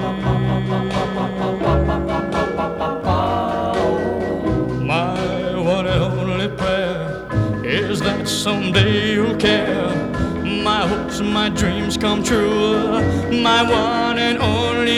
My one and only prayer is that someday you'll care. My hopes and my dreams come true. My one and only